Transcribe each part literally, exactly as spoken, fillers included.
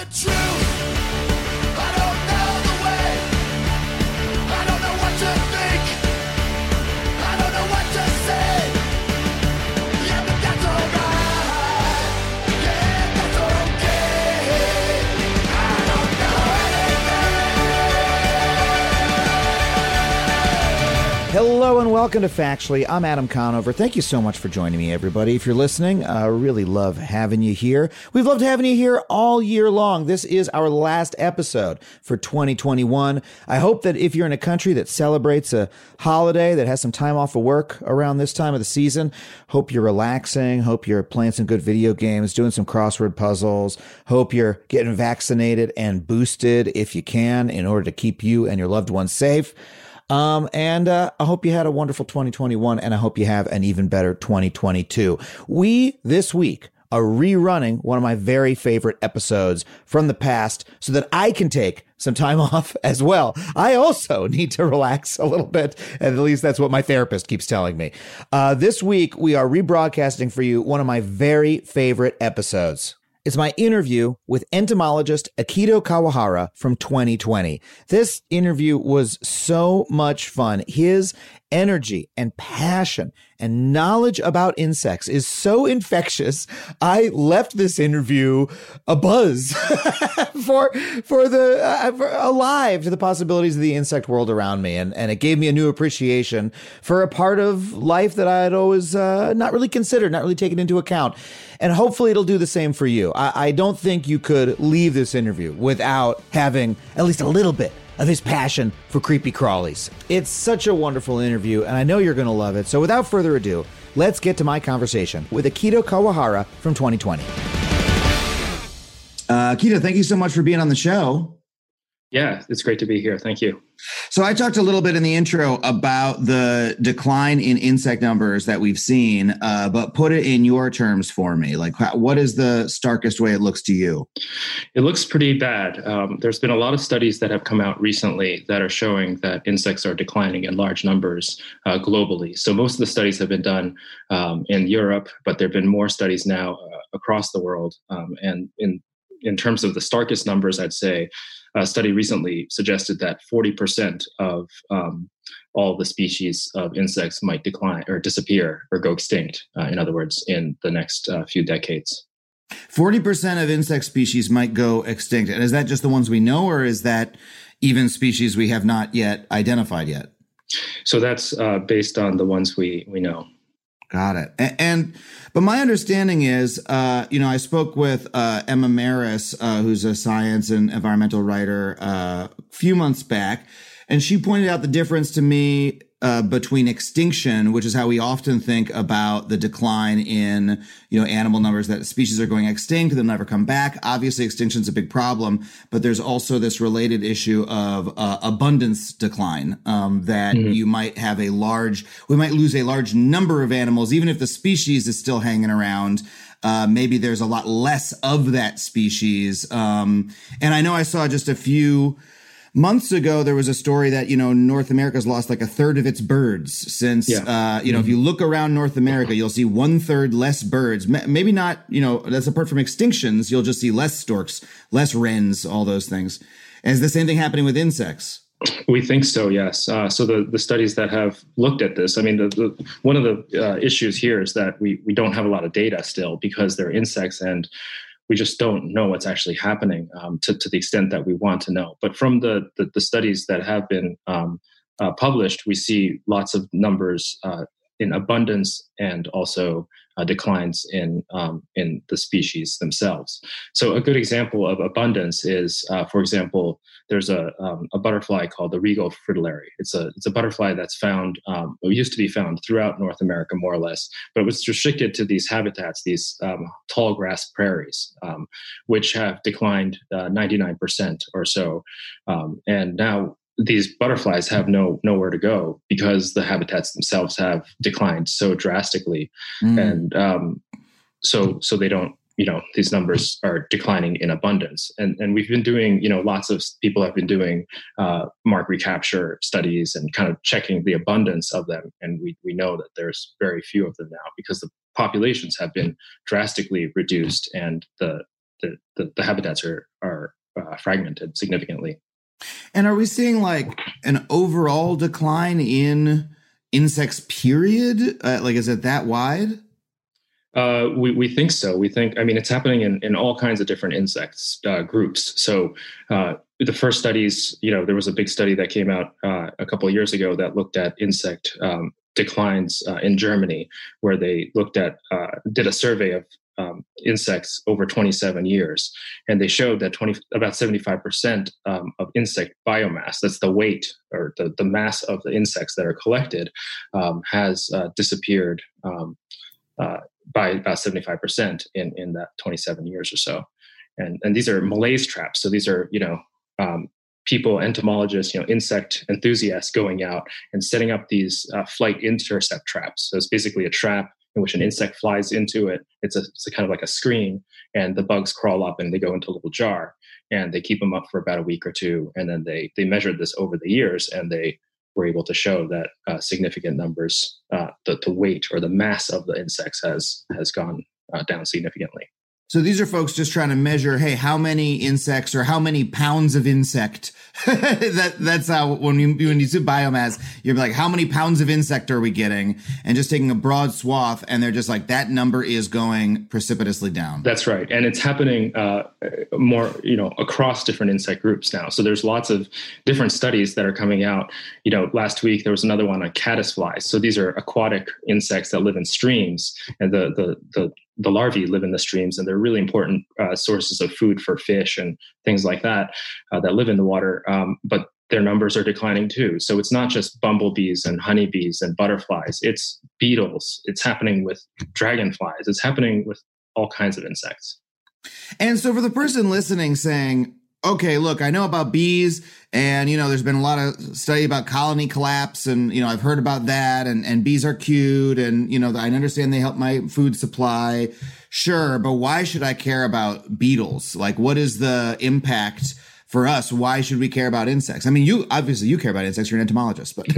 Hello and welcome to Factually. I'm Adam Conover. Thank you so much for joining me, everybody. If you're listening, I uh, really love having you here. We've loved having you here all year long. This is our last episode for twenty twenty-one. I hope that if you're in a country that celebrates a holiday, that has some time off of work around this time of the season, hope you're relaxing, hope you're playing some good video games, doing some crossword puzzles, hope you're getting vaccinated and boosted if you can in order to keep you and your loved ones safe. Um, and, uh, I hope you had a wonderful twenty twenty-one, and I hope you have an even better twenty twenty-two. We, this week, are rerunning one of my very favorite episodes from the past so that I can take some time off as well. I also need to relax a little bit, and at least that's what my therapist keeps telling me. Uh, this week, we are rebroadcasting for you one of my very favorite episodes. It's my interview with entomologist Akito Kawahara from twenty twenty. This interview was so much fun. His energy and passion and knowledge about insects is so infectious. I left this interview abuzz for for the uh, for alive to the possibilities of the insect world around me, and and it gave me a new appreciation for a part of life that I had always uh, not really considered, not really taken into account. And hopefully it'll do the same for you. I, I don't think you could leave this interview without having at least a little bit of his passion for creepy crawlies. It's such a wonderful interview, and I know you're going to love it. So without further ado, let's get to my conversation with Akito Kawahara from twenty twenty. Uh, Akito, thank you so much for being on the show. Yeah, it's great to be here. Thank you. So I talked a little bit in the intro about the decline in insect numbers that we've seen, uh, but put it in your terms for me. Like, what is the starkest way it looks to you? It looks pretty bad. Um, there's been a lot of studies that have come out recently that are showing that insects are declining in large numbers uh, globally. So most of the studies have been done um, in Europe, but there have been more studies now uh, across the world. Um, and in in terms of the starkest numbers, I'd say a study recently suggested that forty percent of um, all the species of insects might decline or disappear or go extinct, uh, in other words, in the next uh, few decades. forty percent of insect species might go extinct. And is that just the ones we know, or is that even species we have not yet identified yet? So that's uh, based on the ones we, we know. Got it. And, and but my understanding is, uh, you know, I spoke with uh, Emma Maris, uh, who's a science and environmental writer, uh, a few months back, and she pointed out the difference to me uh, between extinction, which is how we often think about the decline in, you know, animal numbers, that species are going extinct, they'll never come back. Obviously, extinction is a big problem, but there's also this related issue of uh, abundance decline, um, that mm-hmm. you might have a large, we might lose a large number of animals, even if the species is still hanging around. Uh, maybe there's a lot less of that species. Um, and I know I saw just a few months ago, there was a story that, you know, North America's lost like a third of its birds since, yeah. uh, you know, mm-hmm. if you look around North America, you'll see one third less birds. Maybe not, you know, that's apart from extinctions, you'll just see less storks, less wrens, all those things. And is the same thing happening with insects? We think so, yes. Uh, so the, the studies that have looked at this, I mean, the, the, one of the uh, issues here is that we, we don't have a lot of data still because they're insects, and we just don't know what's actually happening um, to, to the extent that we want to know. But from the, the, the studies that have been um, uh, published, we see lots of numbers uh, in abundance and also uh, declines in um, in the species themselves. So a good example of abundance is, uh, for example, there's a um, a butterfly called the regal fritillary. It's a it's a butterfly that's found, um, it used to be found throughout North America more or less, but it was restricted to these habitats, these um, tall grass prairies, um, which have declined uh, ninety-nine percent or so, um, and now these butterflies have no nowhere to go because the habitats themselves have declined so drastically, mm. and um, so so they don't. You know, these numbers are declining in abundance, and and we've been doing. You know, lots of people have been doing uh, mark recapture studies and kind of checking the abundance of them, and we we know that there's very few of them now because the populations have been drastically reduced, and the the, the, the habitats are, are uh, fragmented significantly. And are we seeing like an overall decline in insects, period? Uh, like, is it that wide? Uh, we, we think so. We think, I mean, it's happening in, in all kinds of different insects uh, groups. So uh, the first studies, you know, there was a big study that came out uh, a couple of years ago that looked at insect um, declines uh, in Germany, where they looked at, uh, did a survey of um, insects over twenty-seven years. And they showed that twenty, about seventy-five percent um, of insect biomass, that's the weight or the, the mass of the insects that are collected, um, has uh, disappeared um, uh, by about seventy-five percent in, in that twenty-seven years or so. And, and these are malaise traps. So these are, you know, um, people, entomologists, you know, insect enthusiasts going out and setting up these uh, flight intercept traps. So it's basically a trap in which an insect flies into it. It's a, it's a kind of like a screen, and the bugs crawl up and they go into a little jar, and they keep them up for about a week or two. And then they, they measured this over the years, and they were able to show that uh, significant numbers, uh, the, the weight or the mass of the insects has has gone uh, down significantly. So these are folks just trying to measure, hey, how many insects or how many pounds of insect? that that's how when you when you see biomass, you're like, how many pounds of insect are we getting? And just taking a broad swath, and they're just like, that number is going precipitously down. That's right, and it's happening uh, more, you know, across different insect groups now. So there's lots of different studies that are coming out. You know, last week there was another one on caddisflies. So these are aquatic insects that live in streams, and the the the the larvae live in the streams, and they're really important uh, sources of food for fish and things like that uh, that live in the water. Um, but their numbers are declining too. So it's not just bumblebees and honeybees and butterflies. It's beetles. It's happening with dragonflies. It's happening with all kinds of insects. And so for the person listening saying, okay, look, I know about bees, and, you know, there's been a lot of study about colony collapse, and, you know, I've heard about that, and, and bees are cute, and, you know, I understand they help my food supply. Sure, but why should I care about beetles? Like, what is the impact for us? Why should we care about insects? I mean, you obviously you care about insects. You're an entomologist, but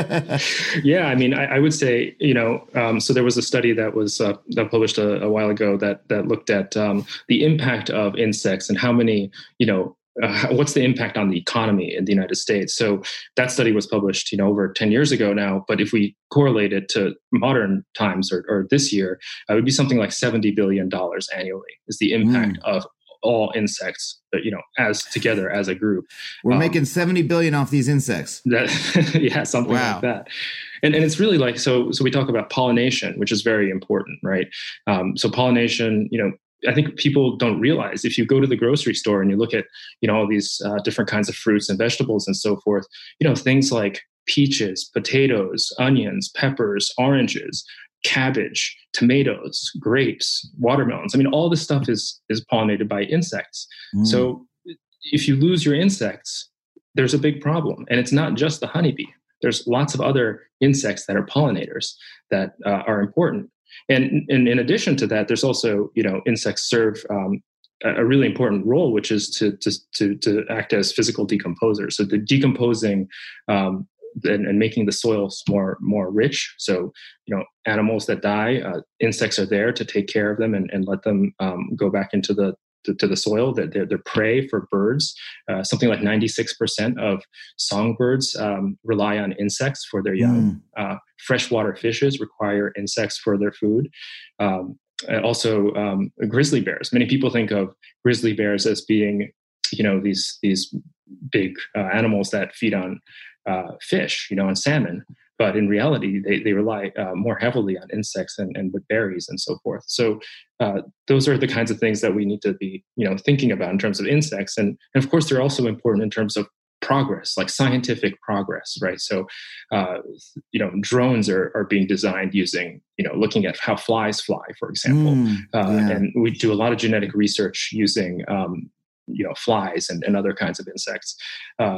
yeah, I mean, I, I would say, you know, um, so there was a study that was uh, that published a, a while ago that that looked at um, the impact of insects and how many, you know, uh, what's the impact on the economy in the United States. So that study was published, you know, over ten years ago now. But if we correlate it to modern times or, or this year, it would be something like seventy billion dollars annually is the impact mm. of all insects, you know, as together as a group. We're um, making seventy billion off these insects. That, yeah, something wow. like that. And and it's really like, so, so we talk about pollination, which is very important, right? Um, so pollination, you know, I think people don't realize if you go to the grocery store and you look at, you know, all these uh, different kinds of fruits and vegetables and so forth, you know, things like peaches, potatoes, onions, peppers, oranges, cabbage, tomatoes, grapes, watermelons. I mean, all this stuff is is pollinated by insects. Mm. So if you lose your insects, there's a big problem. And it's not just the honeybee. There's lots of other insects that are pollinators that uh, are important. And, and in addition to that, there's also, you know, insects serve um, a really important role, which is to to to, to act as physical decomposers. So the decomposing um, And, and making the soils more more rich. So, you know, animals that die, uh, insects are there to take care of them and, and let them um, go back into the to, to the soil. That they're, they're prey for birds. Uh, something like ninety-six percent of songbirds um, rely on insects for their young. Mm. Uh, freshwater fishes require insects for their food. Um, and also, um, grizzly bears. Many people think of grizzly bears as being, you know, these these big uh, animals that feed on Uh, fish, you know, and salmon, but in reality, they they rely uh, more heavily on insects and, and with berries and so forth. So uh, those are the kinds of things that we need to be, you know, thinking about in terms of insects, and and of course they're also important in terms of progress, like scientific progress, right? So uh, you know, drones are are being designed using, you know, looking at how flies fly, for example, mm, uh, yeah. and we do a lot of genetic research using um, you know, flies and, and other kinds of insects. Uh,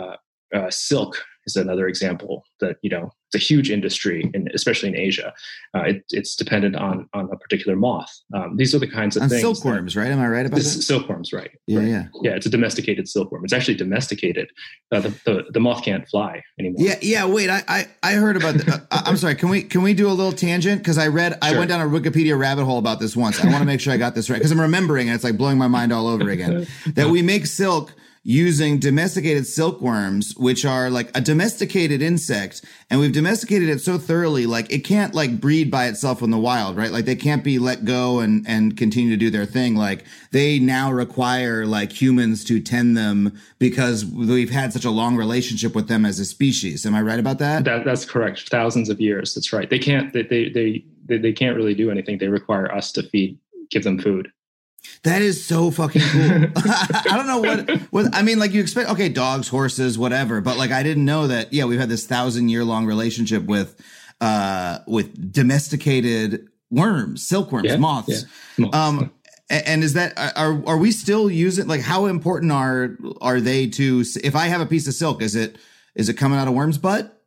uh, silk is another example that, you know, it's a huge industry, and especially in Asia. Uh, it, it's dependent on on a particular moth. Um, these are the kinds of on things. Silkworms, that, right? Am I right about that? Silkworms, right? Yeah, right. yeah, yeah. It's a domesticated silkworm. It's actually domesticated. Uh, the, the the moth can't fly anymore. Yeah, yeah. Wait, I I, I heard about. The, uh, I'm sorry. Can we can we do a little tangent? Because I read, sure. I went down a Wikipedia rabbit hole about this once. I want to make sure I got this right because I'm remembering, and it's like blowing my mind all over again. That we make silk using domesticated silkworms, which are like a domesticated insect, and we've domesticated it so thoroughly, like it can't like breed by itself in the wild, right? Like they can't be let go and and continue to do their thing. Like they now require like humans to tend them because we've had such a long relationship with them as a species. Am I right about that? That that's correct. Thousands of years. That's right. They can't. They they they they, they can't really do anything. They require us to feed, give them food. That is so fucking cool. I don't know what, what, I mean, like you expect, okay, dogs, horses, whatever. But like, I didn't know that, yeah, we've had this thousand year long relationship with, uh, with domesticated worms, silkworms, yeah, moths. Yeah. moths. Um, and is that, are, are we still using, like, how important are, are they to, if I have a piece of silk, is it, is it coming out of worm's butt?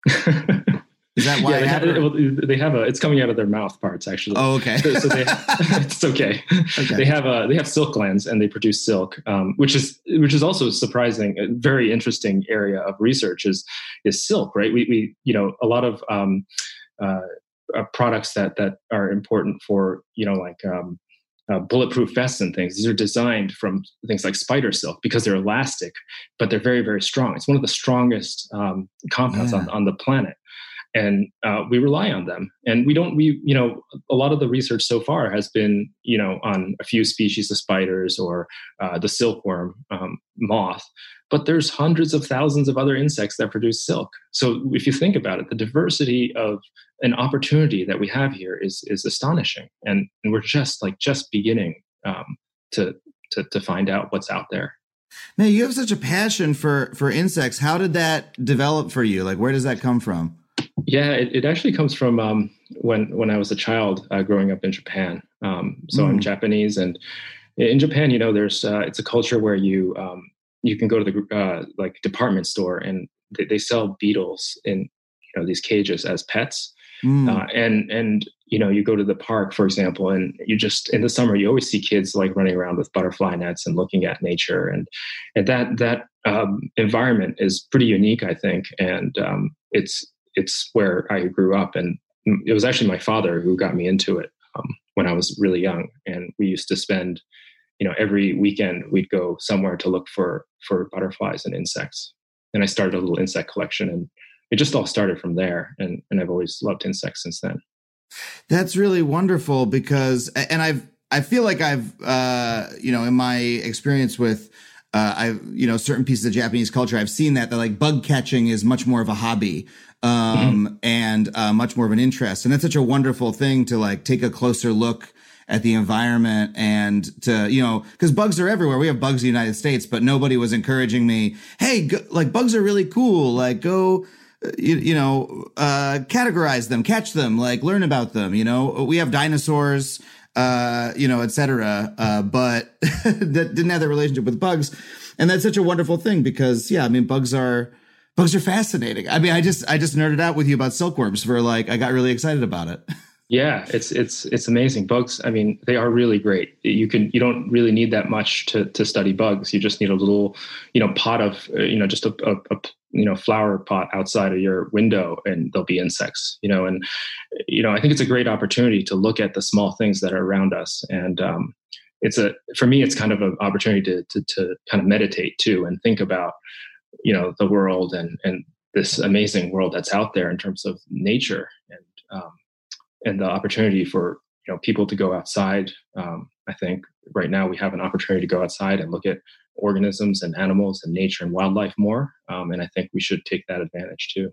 Is that why yeah, they, have, have, well, they have a? It's coming out of their mouth parts, actually. Oh, okay. so, so they, it's okay. okay. They have a. They have silk glands, and they produce silk, um, which is which is also surprising. A very interesting area of research is is silk, right? We we you know a lot of um, uh, uh, products that that are important for you know like. Um, Uh, bulletproof vests and things. These are designed from things like spider silk because they're elastic, but they're very, very strong. It's one of the strongest um, compounds yeah. on, on the planet. And uh, we rely on them. And we don't, we, you know, a lot of the research so far has been, you know, on a few species of spiders or uh, the silkworm um, moth, but there's hundreds of thousands of other insects that produce silk. So if you think about it, the diversity of an opportunity that we have here is is astonishing. And, and we're just like, just beginning um, to, to, to find out what's out there. Now, you have such a passion for, for insects. How did that develop for you? Like, where does that come from? Yeah, it, it actually comes from um, when when I was a child uh, growing up in Japan. Um, so mm. I'm Japanese, and in Japan, you know, there's uh, it's a culture where you um, you can go to the uh, like department store, and they, they sell beetles in you know these cages as pets. Mm. Uh, and and you know you go to the park, for example, and you just in the summer you always see kids like running around with butterfly nets and looking at nature, and and that that um, environment is pretty unique, I think, and um, it's. It's where I grew up, and it was actually my father who got me into it um, when I was really young. And we used to spend, you know, every weekend we'd go somewhere to look for for butterflies and insects. And I started a little insect collection, and it just all started from there. And and I've always loved insects since then. That's really wonderful because, and I've I feel like I've uh, you know in my experience with. Uh, I've, you know, certain pieces of Japanese culture, I've seen that, that like bug catching is much more of a hobby, um, mm-hmm. and, uh, much more of an interest. And that's such a wonderful thing to like take a closer look at the environment and to, you know, cause bugs are everywhere. We have bugs in the United States, but nobody was encouraging me. Hey, go, like bugs are really cool. Like go, you, you know, uh, categorize them, catch them, like learn about them. You know, we have dinosaurs. Uh, you know, et cetera. Uh, but that didn't have that relationship with bugs. And that's such a wonderful thing because, yeah, I mean, bugs are, bugs are fascinating. I mean, I just, I just nerded out with you about silkworms for like, I got really excited about it. Yeah, it's, it's, it's amazing. Bugs, I mean, they are really great. You can, you don't really need that much to, to study bugs. You just need a little, you know, pot of, uh, you know, just a, a, a you know, flower pot outside of your window, and there'll be insects, you know, and, you know, I think it's a great opportunity to look at the small things that are around us. And um, it's a, for me, it's kind of an opportunity to, to, to kind of meditate too, and think about, you know, the world and, and this amazing world that's out there in terms of nature and, um, and the opportunity for, you know, people to go outside. Um, I think right now we have an opportunity to go outside and look at organisms and animals and nature and wildlife more. Um, and I think we should take that advantage too.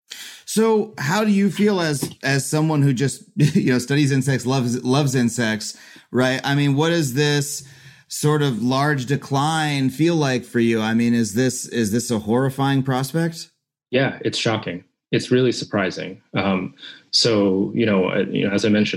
So how do you feel as, as someone who just, you know, studies insects, loves, loves insects, right? I mean, what does this sort of large decline feel like for you? I mean, is this, is this a horrifying prospect? Yeah, it's shocking. It's really surprising. Um, so, you know, uh, you know, as I mentioned, I,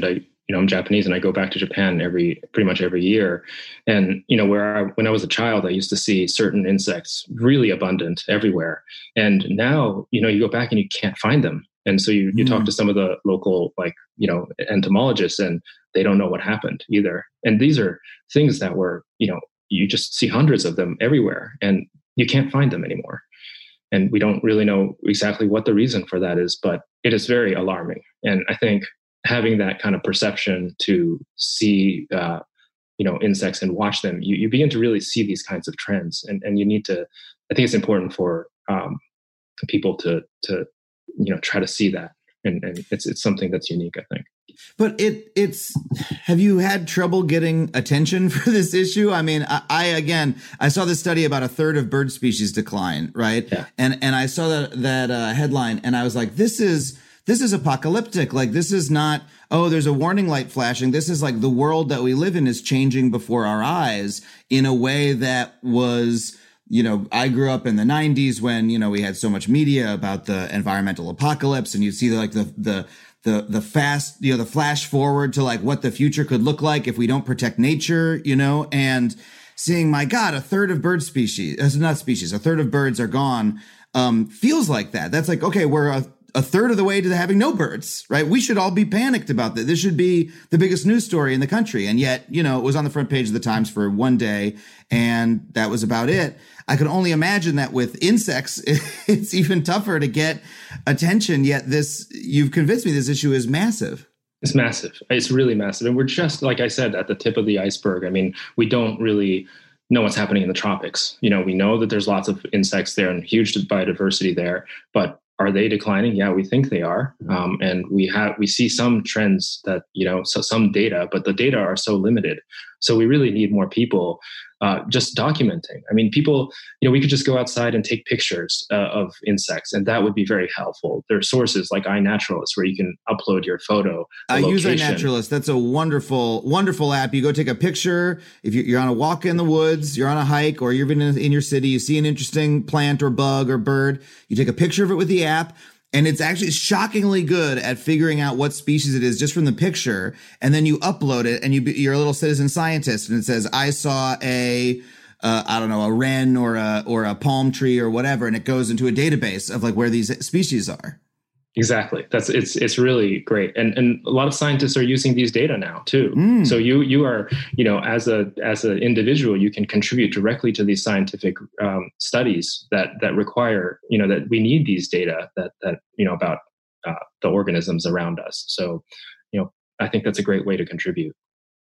you know, I'm Japanese and I go back to Japan every, pretty much every year. And, you know, where I, when I was a child, I used to see certain insects really abundant everywhere. And now, you know, you go back and you can't find them. And so you, you mm. talk to some of the local, like, you know, entomologists, and they don't know what happened either. And these are things that were, you know, you just see hundreds of them everywhere and you can't find them anymore. And we don't really know exactly what the reason for that is, but it is very alarming. And I think having that kind of perception to see, uh, you know, insects and watch them, you, you begin to really see these kinds of trends. And, and you need to, I think it's important for um, people to, to, you know, try to see that. And, and it's, it's something that's unique, I think. But it it's have you had trouble getting attention for this issue? I mean, I, I again, I saw this study about a third of bird species decline, right? Yeah. And and I saw that that uh, headline, and I was like, this is this is apocalyptic. Like, this is not, oh, there's a warning light flashing. This is like the world that we live in is changing before our eyes in a way that was, you know, I grew up in the nineties when, you know, we had so much media about the environmental apocalypse, and you see like the the the the fast, you know, the flash forward to like what the future could look like if we don't protect nature, you know, and seeing, my God, a third of bird species, uh, not species, a third of birds are gone, um, feels like that. That's like, okay, we're a, a third of the way to having no birds, right? We should all be panicked about that. This should be the biggest news story in the country. And yet, you know, it was on the front page of the Times for one day, and that was about it. I can only imagine that with insects, it's even tougher to get attention. Yet this, you've convinced me this issue is massive. It's massive. It's really massive. And we're just, like I said, at the tip of the iceberg. I mean, we don't really know what's happening in the tropics. You know, we know that there's lots of insects there and huge biodiversity there, but are they declining? Yeah, we think they are. Um, and we have, we see some trends that, you know, so some data, but the data are so limited. So we really need more people uh, just documenting. I mean, people, you know, we could just go outside and take pictures uh, of insects, and that would be very helpful. There are sources like iNaturalist where you can upload your photo. I use iNaturalist. That's a wonderful, wonderful app. You go take a picture. If you're on a walk in the woods, you're on a hike, or you're even in your city, you see an interesting plant or bug or bird, you take a picture of it with the app. And it's actually shockingly good at figuring out what species it is just from the picture. And then you upload it, and you, you're a little citizen scientist, and it says, I saw a, uh, I don't know, a wren or a, or a palm tree or whatever. And it goes into a database of like where these species are. Exactly. That's it's it's really great, and and a lot of scientists are using these data now too. Mm. So you you are you know as a as an individual, you can contribute directly to these scientific um, studies that that require you know that we need these data that that you know about uh, the organisms around us. So you know I think that's a great way to contribute.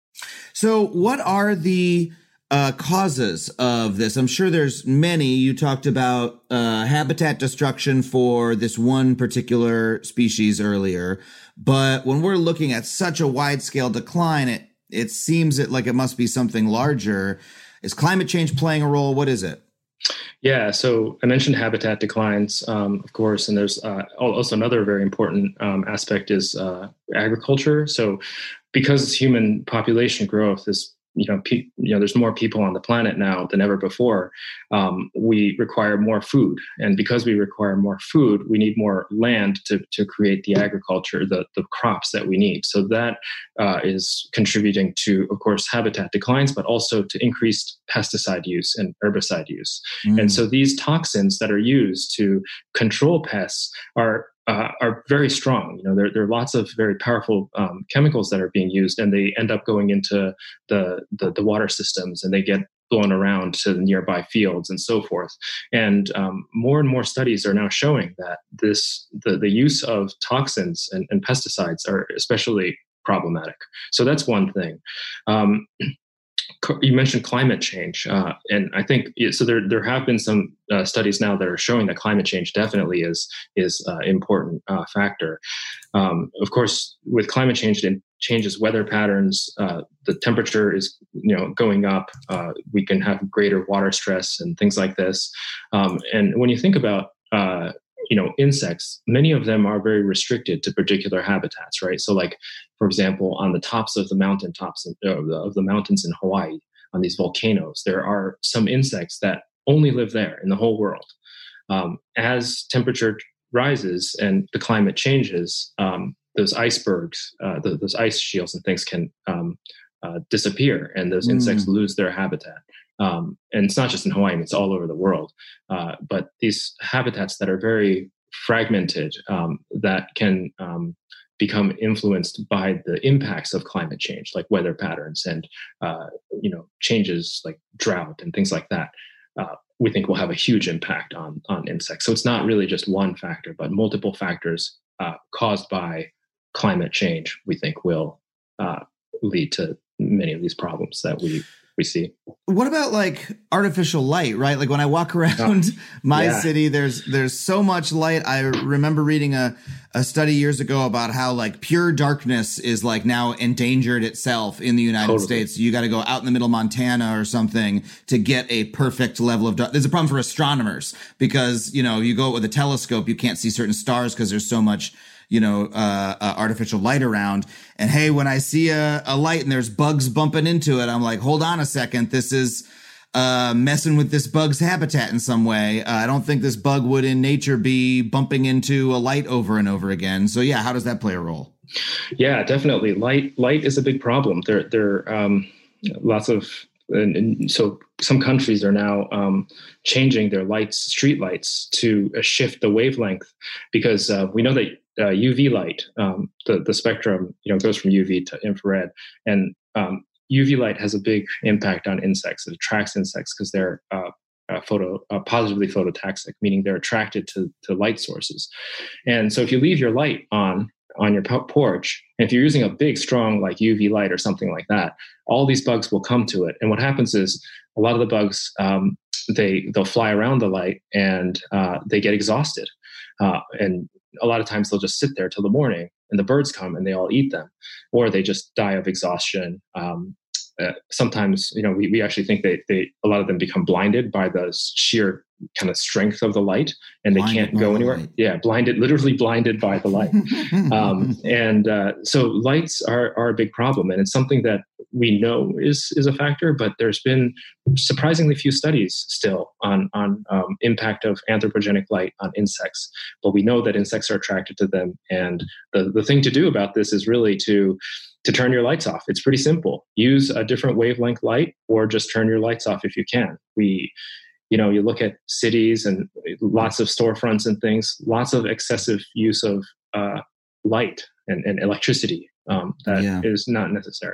So what are the Uh, causes of this? I'm sure there's many. You talked about uh, habitat destruction for this one particular species earlier, but when we're looking at such a wide-scale decline, it it seems it like it must be something larger. Is climate change playing a role? What is it? Yeah, so I mentioned habitat declines, um, of course, and there's uh, also another very important um, aspect is uh, agriculture. So because human population growth is You know, pe- you know, there's more people on the planet now than ever before. Um, we require more food, and because we require more food, we need more land to to create the agriculture, the the crops that we need. So that uh, is contributing to, of course, habitat declines, but also to increased pesticide use and herbicide use. Mm. And so these toxins that are used to control pests are Uh, are very strong. You know, there, there are lots of very powerful um, chemicals that are being used, and they end up going into the, the the water systems, and they get blown around to the nearby fields and so forth. And um, more and more studies are now showing that this the, the use of toxins and, and pesticides are especially problematic. So that's one thing. Um, You mentioned climate change, uh, and I think so. There, there have been some uh, studies now that are showing that climate change definitely is is uh, important uh, factor. Um, of course, with climate change, it changes weather patterns. Uh, the temperature is, you know, going up. Uh, we can have greater water stress and things like this. Um, and when you think about uh, you know, insects, many of them are very restricted to particular habitats, right? So like, for example, on the tops of the mountain tops of the, of the mountains in Hawaii, on these volcanoes, there are some insects that only live there in the whole world. Um, as temperature rises and the climate changes, um, those icebergs, uh, the, those ice shields and things can um, uh, disappear, and those Mm. insects lose their habitat. Um, and it's not just in Hawaii; it's all over the world. Uh, but these habitats that are very fragmented, um, that can um, become influenced by the impacts of climate change, like weather patterns and uh, you know changes like drought and things like that. Uh, we think will have a huge impact on on insects. So it's not really just one factor, but multiple factors uh, caused by climate change. We think will uh, lead to many of these problems that we we see. What about like artificial light, right? Like when I walk around oh, my yeah. city, there's there's so much light. I remember reading a, a study years ago about how like pure darkness is like now endangered itself in the United totally. States. You got to go out in the middle of Montana or something to get a perfect level of dark. There's a problem for astronomers because, you know, you go with a telescope, you can't see certain stars because there's so much you know, uh, uh, artificial light around. And hey, when I see a, a light and there's bugs bumping into it, I'm like, hold on a second. This is uh, messing with this bug's habitat in some way. Uh, I don't think this bug would in nature be bumping into a light over and over again. So yeah, how does that play a role? Yeah, definitely. Light, light is a big problem. There, there are um, lots of, and, and so some countries are now um, changing their lights, street lights, to uh, shift the wavelength because uh, we know that Uh, U V light, um, the the spectrum, you know, goes from U V to infrared, and um, U V light has a big impact on insects. It attracts insects because they're uh, uh, photo uh, positively phototaxic, meaning they're attracted to to light sources. And so, if you leave your light on on your porch, and if you're using a big, strong like U V light or something like that, all these bugs will come to it. And what happens is a lot of the bugs um, they they'll fly around the light and uh, they get exhausted, uh, and a lot of times they'll just sit there till the morning and the birds come and they all eat them, or they just die of exhaustion. Um, uh, sometimes, you know, we, we actually think they, they, a lot of them become blinded by the sheer kind of strength of the light and they blinded can't go anywhere. Light. Yeah. Blinded, literally blinded by the light. um, and uh, so lights are, are a big problem, and it's something that we know is, is a factor, but there's been surprisingly few studies still on, on um, impact of anthropogenic light on insects, but we know that insects are attracted to them. And the, the thing to do about this is really to, to turn your lights off. It's pretty simple. Use a different wavelength light or just turn your lights off if you can. We, you know, you look at cities and lots of storefronts and things, lots of excessive use of uh, light and, and electricity um, that yeah. is not necessary.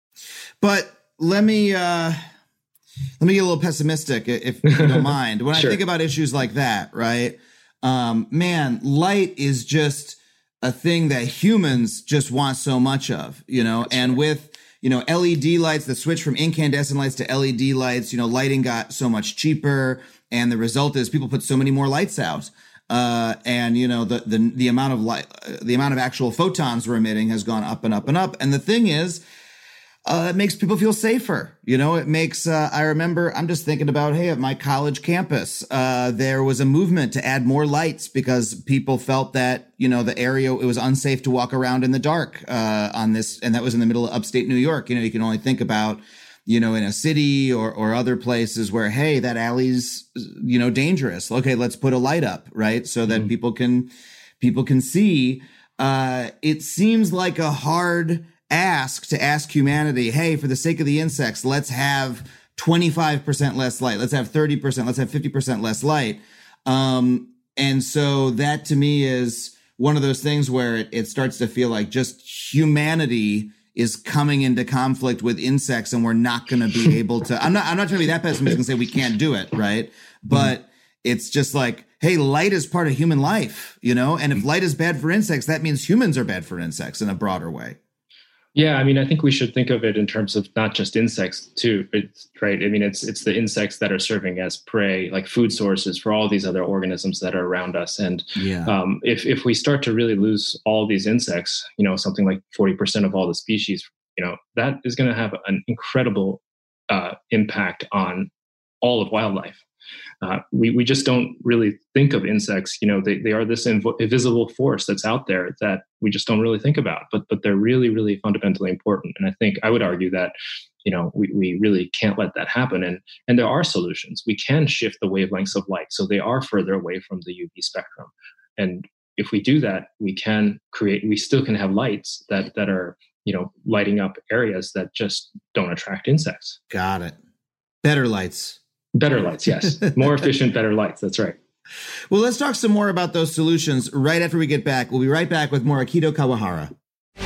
But let me uh, let me get a little pessimistic, if you don't mind. When sure. I think about issues like that, right? Um, man, light is just a thing that humans just want so much of, you know, That's and right. with you know, L E D lights, the switch from incandescent lights to L E D lights, you know, lighting got so much cheaper. And the result is people put so many more lights out. Uh, and, you know, the, the, the amount of light, the amount of actual photons we're emitting has gone up and up and up. And the thing is, uh, it makes people feel safer. You know, it makes, uh, I remember, I'm just thinking about, hey, at my college campus, uh, there was a movement to add more lights because people felt that, you know, the area, it was unsafe to walk around in the dark, uh, on this. And that was in the middle of upstate New York. You know, you can only think about, you know, in a city or, or other places where, hey, that alley's, you know, dangerous. Okay, let's put a light up, right? So that mm-hmm. people can, people can see. Uh, it seems like a hard ask to ask humanity, hey, for the sake of the insects, let's have twenty-five percent less light. Let's have thirty percent. Let's have fifty percent less light. Um, and so that to me is one of those things where it, it starts to feel like just humanity is coming into conflict with insects, and we're not going to be able to, I'm not, I'm not trying to be that pessimistic and say we can't do it. Right. But mm-hmm. it's just like, hey, light is part of human life, you know, and if light is bad for insects, that means humans are bad for insects in a broader way. Yeah, I mean, I think we should think of it in terms of not just insects too, it's, right? I mean, it's it's the insects that are serving as prey, like food sources for all these other organisms that are around us. And yeah. um, if if we start to really lose all these insects, you know, something like forty percent of all the species, you know, that is going to have an incredible uh, impact on all of wildlife. Uh, we, we just don't really think of insects, you know, they, they are this inv- invisible force that's out there that we just don't really think about, but but they're really, really fundamentally important. And I think I would argue that, you know, we, we really can't let that happen. And, and there are solutions. We can shift the wavelengths of light so they are further away from the U V spectrum. And if we do that, we can create, we still can have lights that, that are, you know, lighting up areas that just don't attract insects. Got it. Better lights. Better lights, yes. More efficient, better lights. That's right. Well, let's talk some more about those solutions right after we get back. We'll be right back with more Akito Kawahara.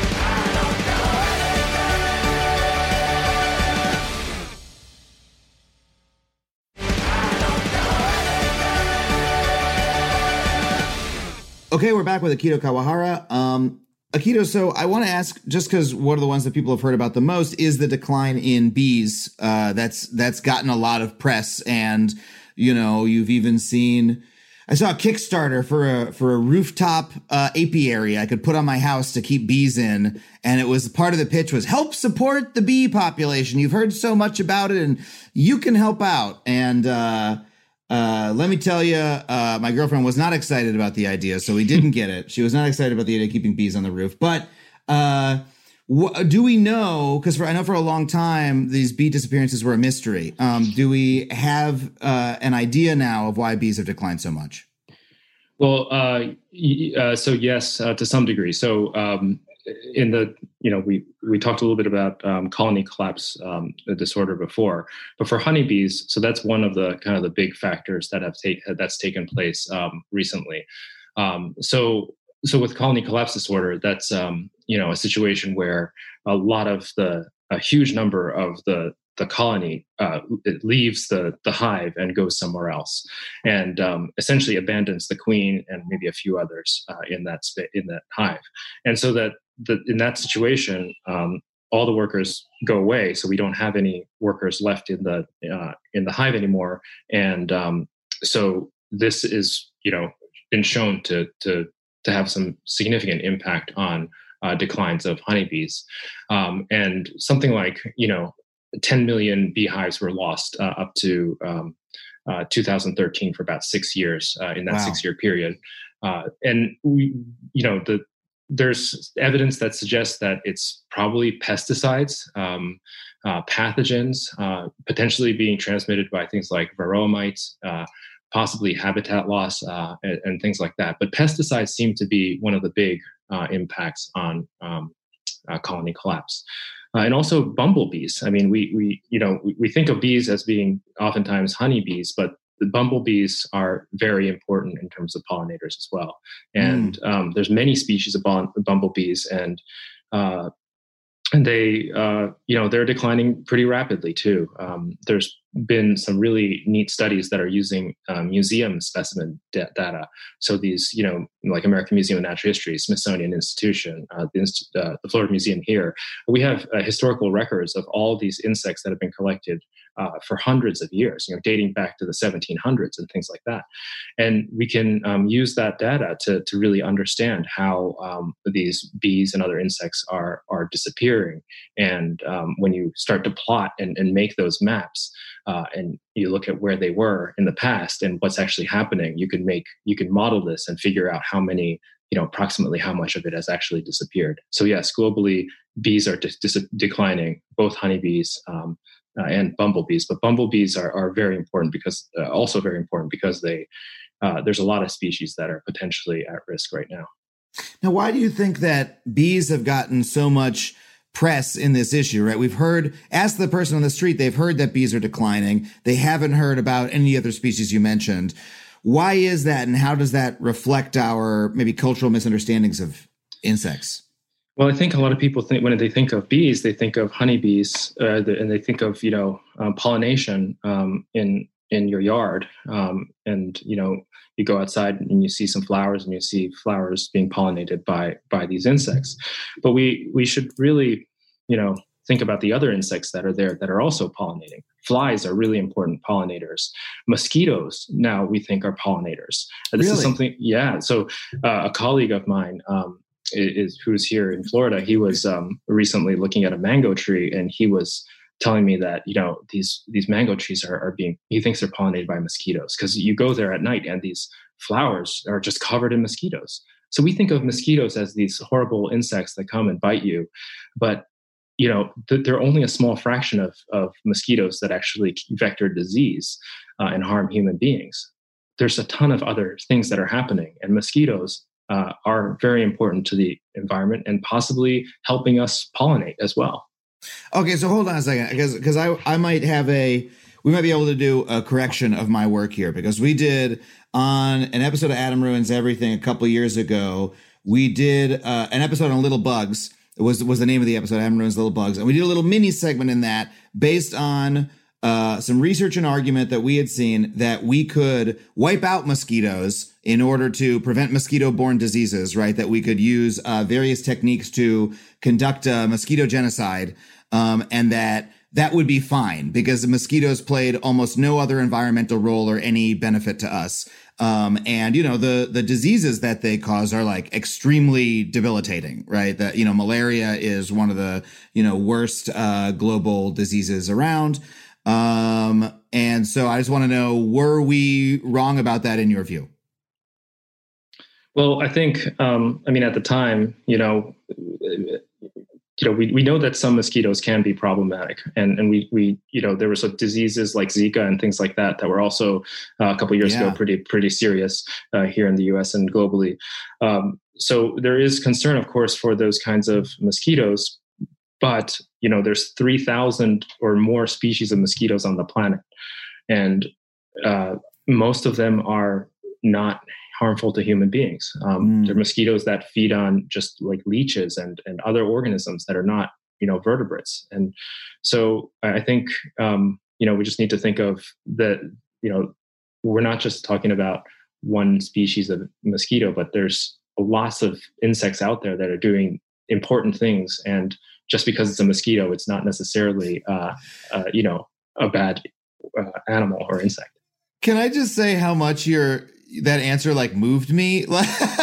Okay, we're back with Akito Kawahara. Um, Akito, so I want to ask, just because one of the ones that people have heard about the most is the decline in bees. Uh, that's that's gotten a lot of press, and you know, you've even seen. I saw a Kickstarter for a for a rooftop uh, apiary I could put on my house to keep bees in, and it was part of the pitch was help support the bee population. You've heard so much about it, and you can help out. And uh, uh, let me tell you, uh, my girlfriend was not excited about the idea, so we didn't get it. She was not excited about the idea of keeping bees on the roof. But uh, wh- do we know? Because I know for a long time these bee disappearances were a mystery. Um, do we have uh, an idea now of why bees have declined so much? Well, uh, uh, so yes, uh, to some degree. So um, in the, you know, we, we talked a little bit about um, colony collapse um, disorder before, but for honeybees, so that's one of the kind of the big factors that have ta- that's taken place um, recently. Um, so so with colony collapse disorder, that's um, you know, a situation where a lot of the a huge number of the the colony uh, it leaves the the hive and goes somewhere else, and um, essentially abandons the queen and maybe a few others uh, in that spa- in that hive. And so that the, in that situation, um, all the workers go away, so we don't have any workers left in the uh, in the hive anymore. And um, so this is, you know, been shown to to to have some significant impact on uh, declines of honeybees, um, and something like, you know, ten million beehives were lost uh, up to um, uh, two thousand thirteen for about six years uh, in that Wow. six-year period. Uh, and, we, you know, the, there's evidence that suggests that it's probably pesticides, um, uh, pathogens, uh, potentially being transmitted by things like varroa mites, uh, possibly habitat loss, uh, and, and things like that. But pesticides seem to be one of the big uh, impacts on um, uh, colony collapse. Uh, and also bumblebees. I mean, we we you know we, we think of bees as being oftentimes honeybees, but the bumblebees are very important in terms of pollinators as well. And mm. um, there's many species of bumblebees, and uh, and they uh, you know they're declining pretty rapidly too. Um, there's been some really neat studies that are using um, museum specimen da- data. So these, you know, like American Museum of Natural History, Smithsonian Institution, uh, the, Inst- uh, the Florida Museum here, we have uh, historical records of all these insects that have been collected uh, for hundreds of years, you know, dating back to the seventeen hundreds and things like that. And we can um, use that data to to really understand how um, these bees and other insects are are disappearing. And um, when you start to plot and, and make those maps, Uh, and you look at where they were in the past and what's actually happening, you can make, you can model this and figure out how many, you know, approximately how much of it has actually disappeared. So yes, globally, bees are dis- dis- declining, both honeybees um, uh, and bumblebees. But bumblebees are, are very important because, uh, also very important because they, uh, there's a lot of species that are potentially at risk right now. Now, why do you think that bees have gotten so much press in this issue, right? We've heard, ask the person on the street, they've heard that bees are declining. They haven't heard about any other species you mentioned. Why is that? And how does that reflect our maybe cultural misunderstandings of insects? Well, I think a lot of people think when they think of bees, they think of honeybees, uh, the, and they think of, you know, um, pollination um, in in your yard. Um, and, you know, you go outside and you see some flowers and you see flowers being pollinated by by these insects. But we we should really, you know, think about the other insects that are there that are also pollinating. Flies are really important pollinators. Mosquitoes, now we think, are pollinators. Uh, this really? is something, yeah. So uh, a colleague of mine um, is who's here in Florida, he was um, recently looking at a mango tree, and he was telling me that, you know, these these mango trees are, are being, he thinks they're pollinated by mosquitoes, because you go there at night and these flowers are just covered in mosquitoes. So we think of mosquitoes as these horrible insects that come and bite you, but you know, th- they're only a small fraction of, of mosquitoes that actually vector disease uh, and harm human beings. There's a ton of other things that are happening, and mosquitoes uh, are very important to the environment and possibly helping us pollinate as well. Okay, so hold on a second, because because I I might have a we might be able to do a correction of my work here, because we did on an episode of Adam Ruins Everything a couple years ago. We did uh, an episode on little bugs. It was was the name of the episode, Adam Ruins Little Bugs, and we did a little mini segment in that based on uh, some research and argument that we had seen that we could wipe out mosquitoes in order to prevent mosquito-borne diseases, right? That we could use uh, various techniques to conduct a mosquito genocide, um, and that that would be fine because the mosquitoes played almost no other environmental role or any benefit to us. Um, and, you know, the, the diseases that they cause are like extremely debilitating, right? That, you know, malaria is one of the, you know, worst uh, global diseases around. Um, and so I just want to know, were we wrong about that in your view? Well, I think, um, I mean, at the time, you know, you know, we, we know that some mosquitoes can be problematic, and and we we you know there were some diseases like Zika and things like that that were also uh, a couple of years yeah. ago pretty pretty serious uh, here in the U S and globally. Um, so there is concern, of course, for those kinds of mosquitoes, but you know there's three thousand or more species of mosquitoes on the planet, and uh, most of them are not harmful to human beings. Um, mm. They're mosquitoes that feed on just like leeches and, and other organisms that are not, you know, vertebrates. And so I think, um, you know, we just need to think of that, you know, we're not just talking about one species of mosquito, but there's lots of insects out there that are doing important things. And just because it's a mosquito, it's not necessarily, uh, uh, you know, a bad uh, animal or insect. Can I just say how much you're, that answer like moved me? Did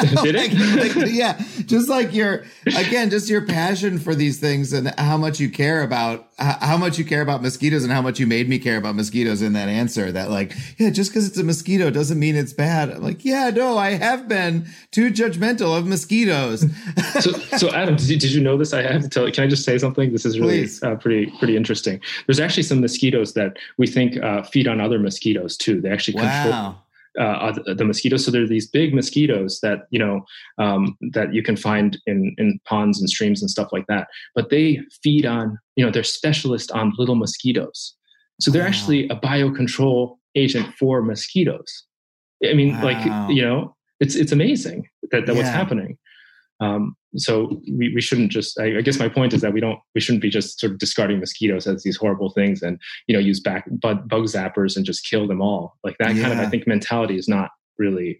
it? like, like, yeah. Just like your, again, just your passion for these things and how much you care about, how much you care about mosquitoes and how much you made me care about mosquitoes in that answer. That like, yeah, just because it's a mosquito doesn't mean it's bad. I'm like, yeah, no, I have been too judgmental of mosquitoes. so, so Adam, did you, did you know this? I have to tell you, can I just say something? This is really uh, pretty, pretty interesting. There's actually some mosquitoes that we think uh, feed on other mosquitoes too. They actually control. Wow. Uh, the mosquitoes. So there are these big mosquitoes that, you know, um, that you can find in, in ponds and streams and stuff like that. But they feed on, you know, they're specialists on little mosquitoes. So they're wow. actually a biocontrol agent for mosquitoes. I mean, wow. like, you know, it's it's amazing that, that yeah. what's happening. Um, so we, we shouldn't just, I, I guess my point is that we don't, we shouldn't be just sort of discarding mosquitoes as these horrible things and, you know, use back bug, bug zappers and just kill them all. Like that yeah. kind of, I think, mentality is not really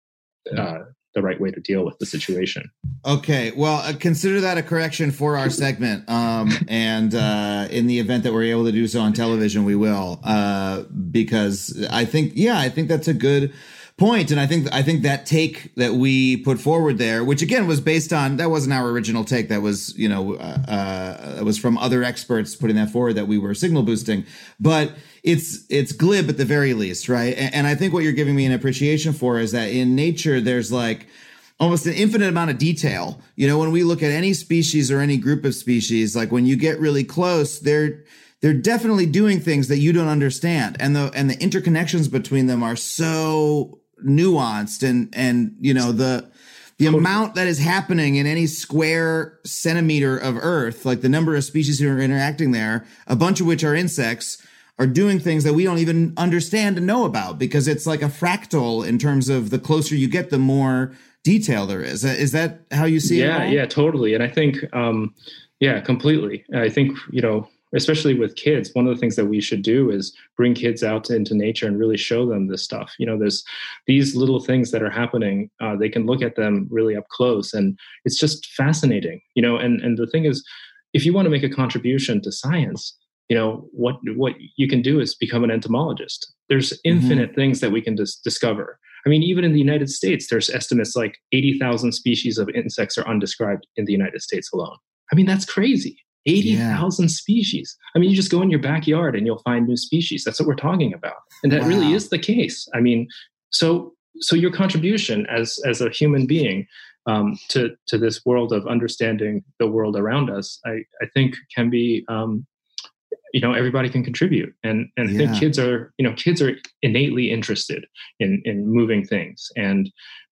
uh, the right way to deal with the situation. Okay. Well, uh, consider that a correction for our segment. Um, and uh, in the event that we're able to do so on television, we will, uh, because I think, yeah, I think that's a good point. And I think I think that take that we put forward there, which again was based on, that wasn't our original take. That was, you know, uh, uh, it was from other experts putting that forward that we were signal boosting. But it's it's glib at the very least, right? And, and I think what you're giving me an appreciation for is that in nature, there's like almost an infinite amount of detail. You know, when we look at any species or any group of species, like when you get really close, they're they're definitely doing things that you don't understand. And the and the interconnections between them are so nuanced, and and you know the the amount that is happening in any square centimeter of Earth, like the number of species who are interacting there, a bunch of which are insects, are doing things that we don't even understand and know about, because it's like a fractal in terms of the closer you get, the more detail there is. Is that how you see yeah, it? Yeah, yeah, totally. And I think, um, yeah, completely. I think, you know, especially with kids, one of the things that we should do is bring kids out into nature and really show them this stuff. You know, there's these little things that are happening. Uh, they can look at them really up close, and it's just fascinating, you know, and, and the thing is, if you want to make a contribution to science, you know, what, what you can do is become an entomologist. There's infinite mm-hmm. things that we can dis- discover. I mean, even in the United States, there's estimates like eighty thousand species of insects are undescribed in the United States alone. I mean, that's crazy. eighty thousand yeah. species. I mean, you just go in your backyard and you'll find new species. That's what we're talking about. And that wow. really is the case. I mean, so so your contribution as as a human being um, to to this world of understanding the world around us, I, I think can be, um, you know, everybody can contribute. And and yeah. I think kids are, you know, kids are innately interested in in moving things. And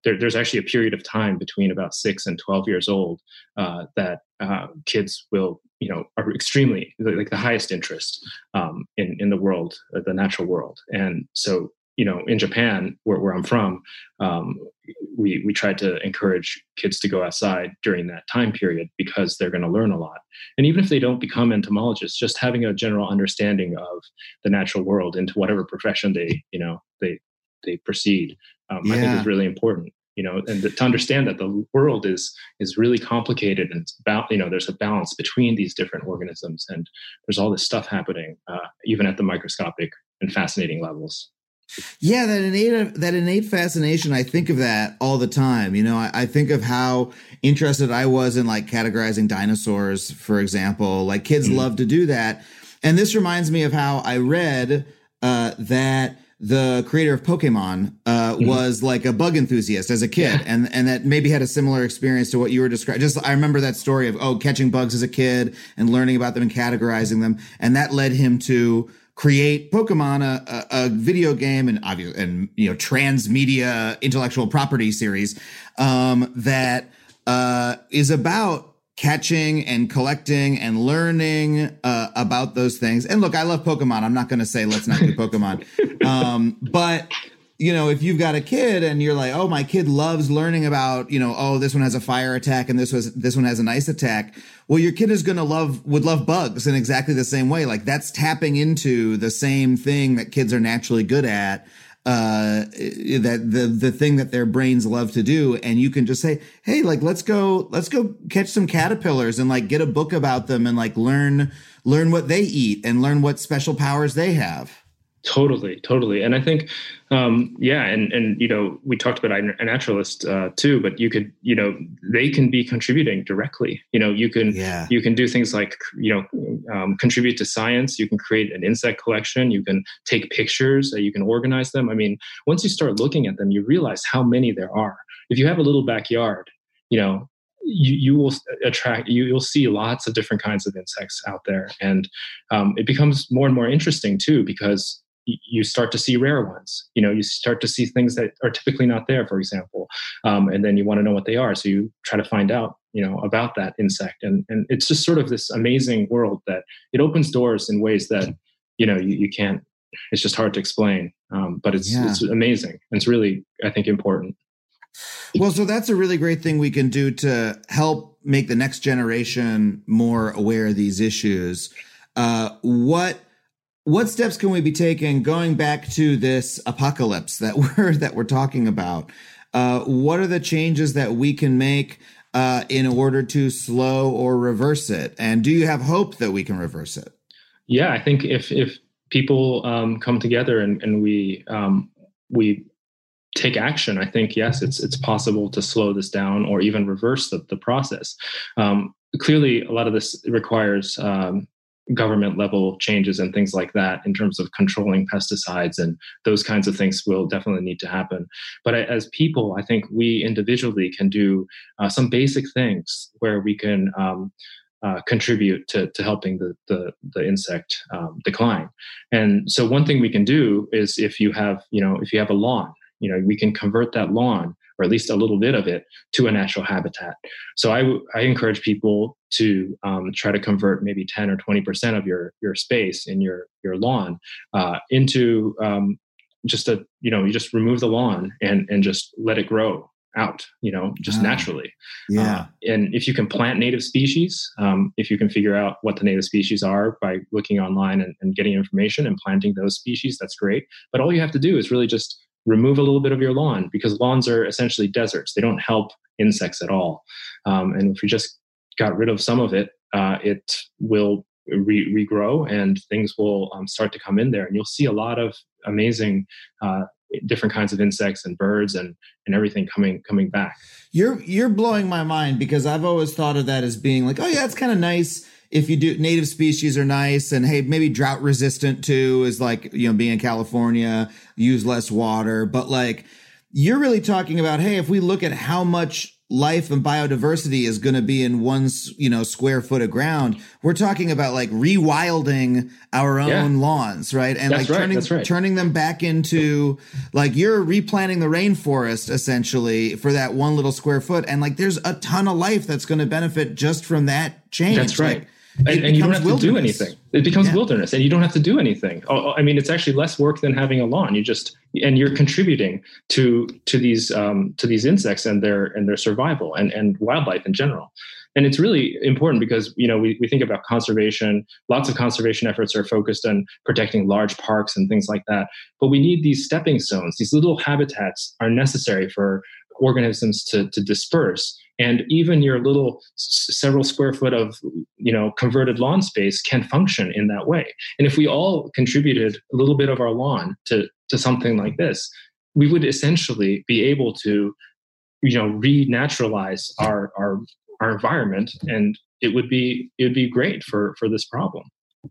there, there's actually a period of time between about six and twelve years old uh, that uh, kids will, you know, are extremely like the highest interest um, in in the world, uh, the natural world. And so, you know, in Japan, where, where I'm from, um, we we tried to encourage kids to go outside during that time period because they're going to learn a lot. And even if they don't become entomologists, just having a general understanding of the natural world into whatever profession they, you know, they they proceed, um, yeah. I think is really important. You know, and to understand that the world is is really complicated, and it's about, you know, there's a balance between these different organisms, and there's all this stuff happening, uh, even at the microscopic and fascinating levels. Yeah, that innate that innate fascination. I think of that all the time. You know, I, I think of how interested I was in like categorizing dinosaurs, for example. Like kids mm-hmm. love to do that, and this reminds me of how I read uh, that the creator of Pokemon uh, mm-hmm. was like a bug enthusiast as a kid, yeah. and and that maybe had a similar experience to what you were describing. Just I remember that story of oh catching bugs as a kid and learning about them and categorizing them, and that led him to create Pokemon, a, a, a video game, and obviously, and you know, transmedia intellectual property series um, that uh, is about catching and collecting and learning uh, about those things. And look, I love Pokemon. I'm not going to say let's not do Pokemon, um, but you know, if you've got a kid and you're like, oh, my kid loves learning about, you know, oh, this one has a fire attack and this was this one has an ice attack. Well, your kid is going to love would love bugs in exactly the same way. Like that's tapping into the same thing that kids are naturally good at, uh, that the the thing that their brains love to do. And you can just say, hey, like, let's go let's go catch some caterpillars and like get a book about them and like learn learn what they eat and learn what special powers they have. Totally, totally. And I think, um, yeah, and, and, you know, we talked about a naturalist uh, too, but you could, you know, they can be contributing directly. You know, you can, yeah. you can do things like, you know, um, contribute to science. You can create an insect collection. You can take pictures. Uh, you can organize them. I mean, once you start looking at them, you realize how many there are. If you have a little backyard, you know, you, you will attract, you, you'll see lots of different kinds of insects out there. And um, it becomes more and more interesting too, because you start to see rare ones. You know, you start to see things that are typically not there, for example, um, and then you want to know what they are. So you try to find out, you know, about that insect. And, and it's just sort of this amazing world that it opens doors in ways that, you know, you, you can't, it's just hard to explain. Um, but it's, yeah. it's amazing. And it's really, I think, important. Well, so that's a really great thing we can do to help make the next generation more aware of these issues. Uh, what, What steps can we be taking going back to this apocalypse that we're that we're talking about? Uh, what are the changes that we can make uh, in order to slow or reverse it? And do you have hope that we can reverse it? Yeah, I think if if people um, come together and, and we um, we take action, I think yes, it's it's possible to slow this down or even reverse the the process. Um, clearly, a lot of this requires Um, government level changes and things like that in terms of controlling pesticides, and those kinds of things will definitely need to happen. But as people, I think we individually can do uh, some basic things where we can um, uh, contribute to, to helping the, the, the insect um, decline. And so one thing we can do is if you have, you know, if you have a lawn, you know, we can convert that lawn, or at least a little bit of it, to a natural habitat. So I, I encourage people to um, try to convert maybe ten or twenty percent of your your space in your your lawn uh, into um, just a, you know, you just remove the lawn and and just let it grow out, you know, just ah, naturally. Yeah. Uh, and if you can plant native species, um, if you can figure out what the native species are by looking online and, and getting information and planting those species, that's great. But all you have to do is really just remove a little bit of your lawn, because lawns are essentially deserts. They don't help insects at all. Um, and if we just got rid of some of it, uh, it will re- regrow and things will um, start to come in there. And you'll see a lot of amazing uh, different kinds of insects and birds and and everything coming coming back. You're you're blowing my mind, because I've always thought of that as being like, oh yeah, it's kind of nice. If you do, native species are nice, and hey, maybe drought resistant too, is like, you know, being in California, use less water. But like, you're really talking about, hey, if we look at how much life and biodiversity is going to be in one, you know, square foot of ground. We're talking about like rewilding our own yeah. lawns, right? And that's like right, turning that's right. turning them back into like you're replanting the rainforest essentially for that one little square foot. And like there's a ton of life that's going to benefit just from that change. That's right. Like, and, and you don't have wilderness. to do anything. It becomes yeah. wilderness, and you don't have to do anything. I mean, it's actually less work than having a lawn. You just and you're contributing to to these um, to these insects and their and their survival and and wildlife in general. And it's really important because you know we we think about conservation. Lots of conservation efforts are focused on protecting large parks and things like that. But we need these stepping stones. These little habitats are necessary for organisms to to disperse. And even your little s- several square foot of, you know, converted lawn space can function in that way. And if we all contributed a little bit of our lawn to, to something like this, we would essentially be able to, you know, renaturalize our, our, our environment. And it would be, it would be great for, for this problem.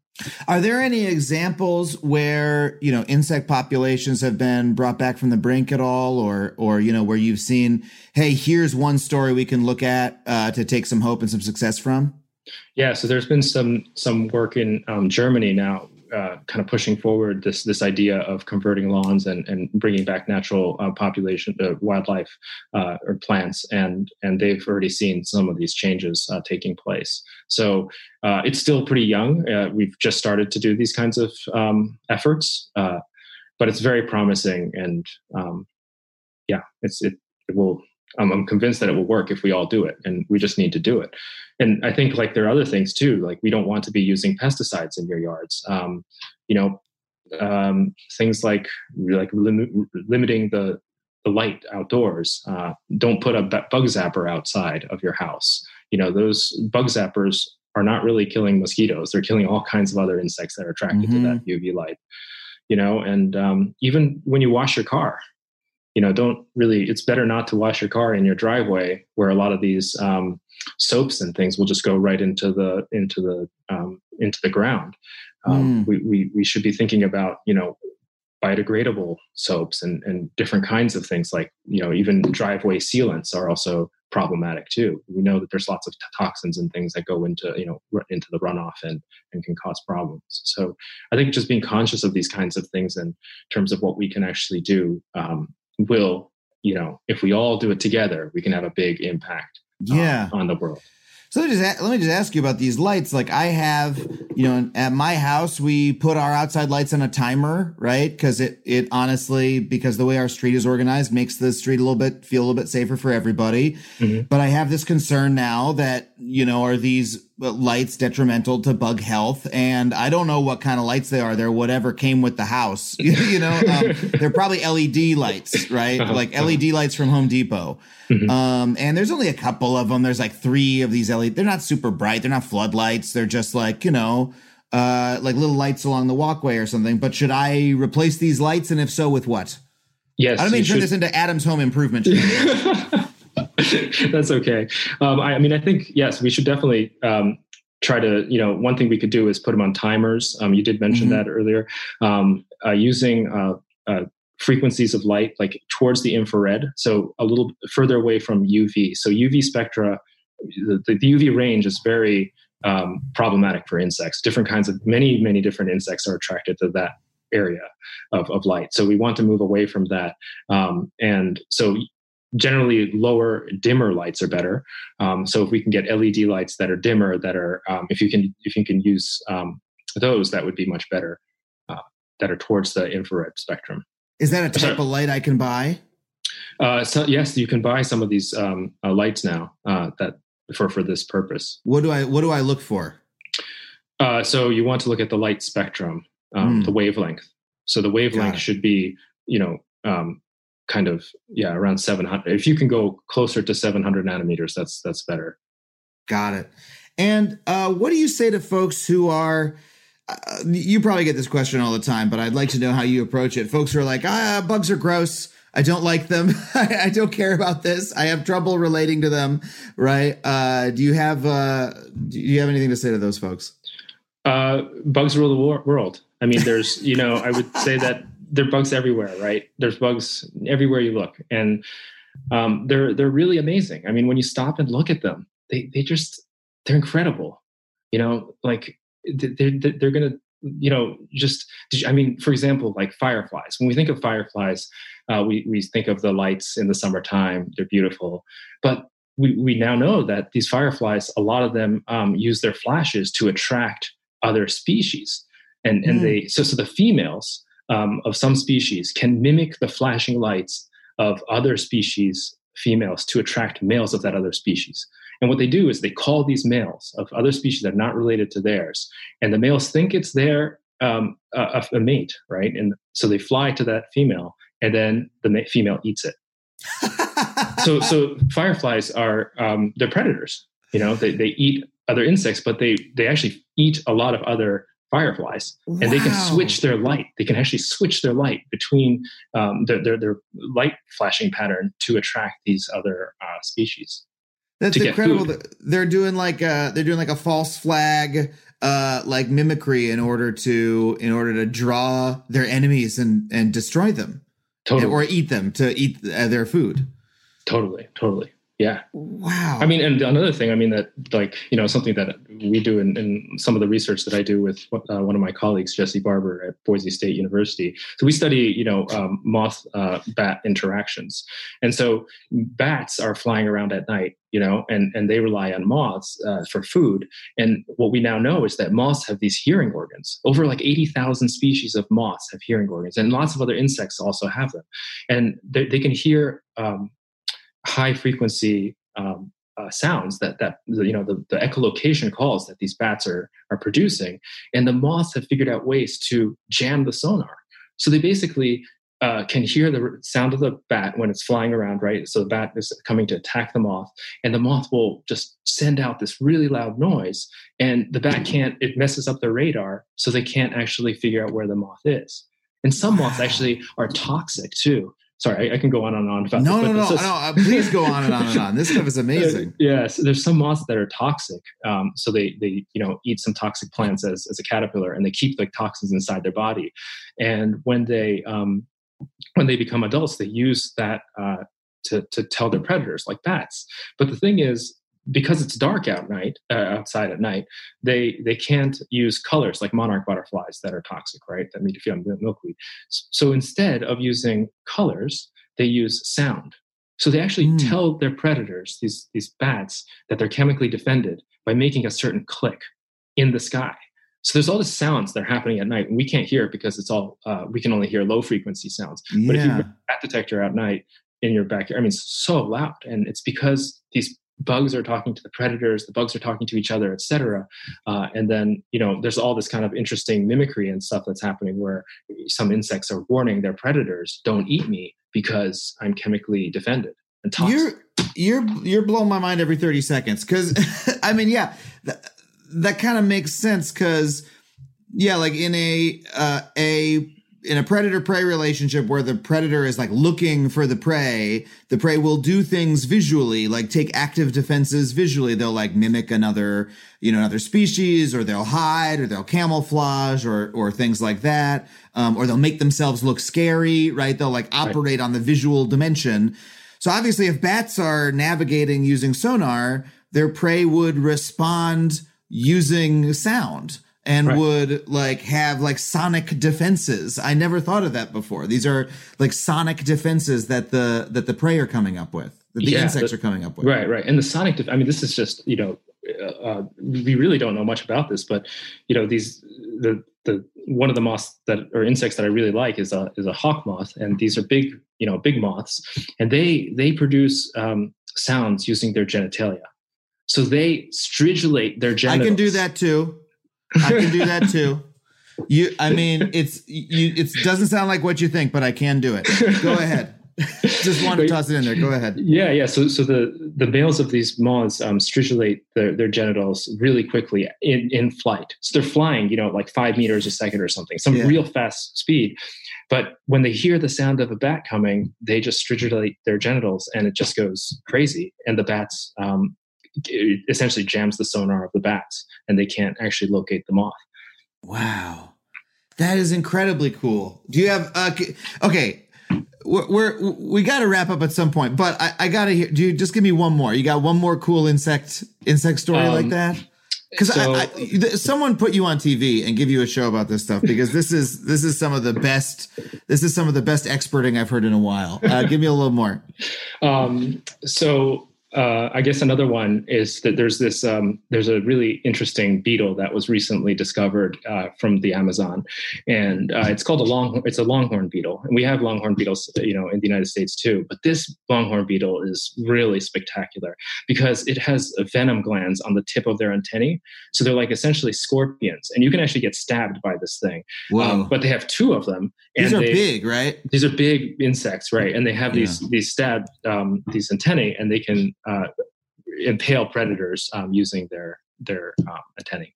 Are there any examples where, you know, insect populations have been brought back from the brink at all, or, or, you know, where you've seen, hey, here's one story we can look at uh, to take some hope and some success from? Yeah. So there's been some, some work in um, Germany now, uh, kind of pushing forward this, this idea of converting lawns and, and bringing back natural uh, population, uh, wildlife uh, or plants. And, and they've already seen some of these changes uh, taking place. So uh, it's still pretty young. Uh, we've just started to do these kinds of um, efforts, uh, but it's very promising. And um, yeah, it's, it, it will, um, I'm convinced that it will work if we all do it, and we just need to do it. And I think like there are other things too, like we don't want to be using pesticides in your yards. Um, you know, um, things like like lim- limiting the the light outdoors. Uh, don't put a bug zapper outside of your house. You know, those bug zappers are not really killing mosquitoes. They're killing all kinds of other insects that are attracted mm-hmm. to that U V light. You know, and um, even when you wash your car, you know, don't really, it's better not to wash your car in your driveway where a lot of these um, soaps and things will just go right into the, into the, um, into the ground. Um, mm. we, we, we should be thinking about, you know, biodegradable soaps and, and different kinds of things like, you know, even driveway sealants are also problematic too. We know that there's lots of t- toxins and things that go into, you know, r- into the runoff and, and can cause problems. So I think just being conscious of these kinds of things in terms of what we can actually do, um, will, you know, if we all do it together, we can have a big impact yeah. um, on the world. So let me, just, let me just ask you about these lights. Like I have, you know, at my house, we put our outside lights on a timer, right? Because it, it honestly, because the way our street is organized makes the street a little bit, feel a little bit safer for everybody. Mm-hmm. But I have this concern now that, you know, are these lights detrimental to bug health? And I don't know what kind of lights they are. They're whatever came with the house, you know, um, they're probably L E D lights, right? Uh-huh. Like L E D lights from Home Depot. Mm-hmm. Um, and there's only a couple of them. There's like three of these L E D. They're not super bright. They're not floodlights. They're just like, you know, uh, like little lights along the walkway or something. But should I replace these lights? And if so, with what? Yes. I don't mean to turn should. this into Adam's Home Improvement. That's okay. Um, I, I mean, I think, yes, we should definitely um, try to, you know, one thing we could do is put them on timers. Um, you did mention mm-hmm. that earlier. Um, uh, using uh, uh, frequencies of light, like towards the infrared, so a little further away from U V. So U V spectra, the, the U V range is very um, problematic for insects. Different kinds of, many, many different insects are attracted to that area of, of light. So we want to move away from that. Um, and so generally lower, dimmer lights are better. Um, so if we can get L E D lights that are dimmer, that are, um, if you can, if you can use um, those, that would be much better, uh, that are towards the infrared spectrum. Is that a type Sorry. of light I can buy? Uh, so yes, you can buy some of these um, uh, lights now uh, that for, for this purpose. What do I, what do I look for? Uh, so you want to look at the light spectrum, um, mm. the wavelength. So the wavelength should be, you know, um, kind of, yeah, around seven hundred. If you can go closer to seven hundred nanometers, that's, that's better. Got it. And uh, what do you say to folks who are, uh, you probably get this question all the time, but I'd like to know how you approach it. Folks who are like, ah, bugs are gross. I don't like them. I don't care about this. I have trouble relating to them. Right. Uh, do you have, uh, do you have anything to say to those folks? Uh, bugs rule the wor- world. I mean, there's, you know, I would say that there are bugs everywhere, right? There's bugs everywhere you look. And um, they're they're really amazing. I mean, when you stop and look at them, they they just they're incredible. You know, like they're they're gonna you know just I mean, for example, like fireflies. When we think of fireflies, uh, we we think of the lights in the summertime. They're beautiful, but we we now know that these fireflies, a lot of them um, use their flashes to attract other species, and and mm. they so so the females um, of some species can mimic the flashing lights of other species females to attract males of that other species. And what they do is they call these males of other species that are not related to theirs, and the males think it's their um, a, a mate, right? And so they fly to that female, and then the ma- female eats it. so so fireflies are um, they're predators. You know, they they eat other insects, but they they actually eat a lot of other fireflies, wow. and they can switch their light. They can actually switch their light between um, their, their their light flashing pattern to attract these other uh, species. That's incredible. They're doing like a, they're doing like a false flag, uh, like mimicry in order to in order to draw their enemies and and destroy them, totally, or eat them to eat uh, their food. Totally, totally. Yeah. Wow. I mean, and another thing, I mean, that like, you know, something that we do in, in some of the research that I do with uh, one of my colleagues, Jesse Barber at Boise State University. So we study, you know, um, moth uh, bat interactions. And so bats are flying around at night, you know, and, and they rely on moths uh, for food. And what we now know is that moths have these hearing organs. Over like eighty thousand species of moths have hearing organs, and lots of other insects also have them. And they, they can hear um, high frequency um, uh, sounds that that you know the, the echolocation calls that these bats are are producing, and the moths have figured out ways to jam the sonar. So they basically uh, can hear the sound of the bat when it's flying around, right? So the bat is coming to attack the moth, and the moth will just send out this really loud noise, and the bat can't. It messes up their radar, so they can't actually figure out where the moth is. And some wow. moths actually are toxic too. Sorry, I, I can go on and on about no, this. No, no, no, no. Uh, please go on and on and on. This stuff is amazing. Yeah, so there's some moths that are toxic. Um, so they, they, you know, eat some toxic plants as, as a caterpillar, and they keep the toxins inside their body. And when they, um, when they become adults, they use that uh, to to tell their predators, like bats. But the thing is, because it's dark out night, uh, outside at night, they they can't use colors like monarch butterflies that are toxic, right? That need to feed on milkweed. So instead of using colors, they use sound. So they actually mm. tell their predators, these these bats, that they're chemically defended by making a certain click in the sky. So there's all the sounds that are happening at night, and we can't hear it because it's all uh, we can only hear low frequency sounds. Yeah. But if you have a bat detector at night in your backyard, I mean, it's so loud, and it's because these bugs are talking to the predators, the bugs are talking to each other, et cetera. Uh, and then, you know, there's all this kind of interesting mimicry and stuff that's happening where some insects are warning their predators, don't eat me because I'm chemically defended and toxic. You're, you're, you're blowing my mind every thirty seconds. Cause I mean, yeah, that, that kind of makes sense. Cause yeah, like in a, uh, a, in a predator-prey relationship where the predator is like looking for the prey, the prey will do things visually, like take active defenses visually. They'll like mimic another, you know, another species, or they'll hide, or they'll camouflage, or or things like that. Um, or they'll make themselves look scary, right? They'll like operate right. on the visual dimension. So obviously, if bats are navigating using sonar, their prey would respond using sound. And right. would like have like sonic defenses. I never thought of that before. These are like sonic defenses that the that the prey are coming up with, that the yeah, insects the, are coming up with. Right, right. And the sonic, def- I mean, this is just, you know, uh, we really don't know much about this, but you know, these the the one of the moths that or insects that I really like is a is a hawk moth, and these are big, you know, big moths, and they they produce um, sounds using their genitalia. So they stridulate their genitals. I can do that too. I can do that too. You, I mean, it's you. It doesn't sound like what you think, but I can do it. Go ahead. Just want to toss it in there. Go ahead. Yeah, yeah. So, so the the males of these moths um, stridulate their, their genitals really quickly in, in flight. So they're flying, you know, like five meters a second or something, some yeah. real fast speed. But when they hear the sound of a bat coming, they just stridulate their genitals, and it just goes crazy. And the bats. Um, It essentially jams the sonar of the bats, and they can't actually locate the moth. Wow. That is incredibly cool. Do you have, uh, okay, we're, we're we got to wrap up at some point, but I, I got to hear. Do you just give me one more? You got one more cool insect insect story um, like that? Because so, someone put you on T V and give you a show about this stuff, because this is this is some of the best this is some of the best experting I've heard in a while. Uh, give me a little more. Um, so. Uh, I guess another one is that there's this um, there's a really interesting beetle that was recently discovered uh, from the Amazon, and uh, it's called a long it's a longhorn beetle, and we have longhorn beetles, you know, in the United States too. But this longhorn beetle is really spectacular because it has venom glands on the tip of their antennae, so they're like essentially scorpions, and you can actually get stabbed by this thing. Wow! Um, but they have two of them. And these are they, big, right? These are big insects, right? And they have yeah. these these stabbed um, these antennae, and they can Uh, impale predators um, using their their um, antennae.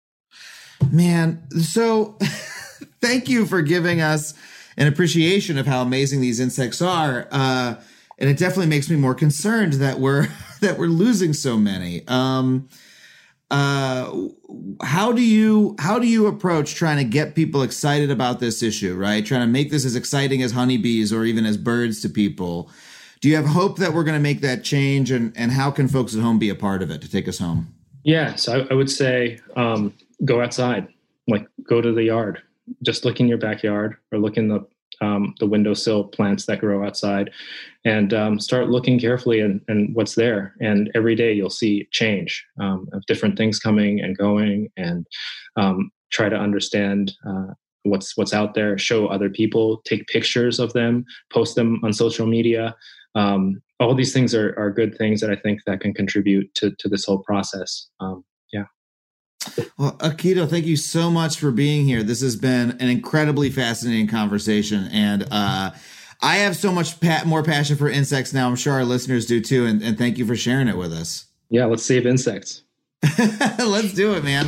Man, so thank you for giving us an appreciation of how amazing these insects are, uh, and it definitely makes me more concerned that we're that we're losing so many. Um, uh, how do you how do you approach trying to get people excited about this issue? Right, trying to make this as exciting as honeybees or even as birds to people. Do you have hope that we're going to make that change, and, and how can folks at home be a part of it to take us home? Yeah, so I, I would say um, go outside, like go to the yard, just look in your backyard or look in the um, the windowsill plants that grow outside, and um, start looking carefully and and what's there. And every day you'll see change um, of different things coming and going, and um, try to understand uh, what's what's out there. Show other people, take pictures of them, post them on social media. Um, all these things are, are good things that I think that can contribute to, to this whole process. Um, yeah. Well, Akito, thank you so much for being here. This has been an incredibly fascinating conversation. And uh, I have so much pa- more passion for insects now. I'm sure our listeners do too. And, and thank you for sharing it with us. Yeah, let's save insects. Let's do it, man.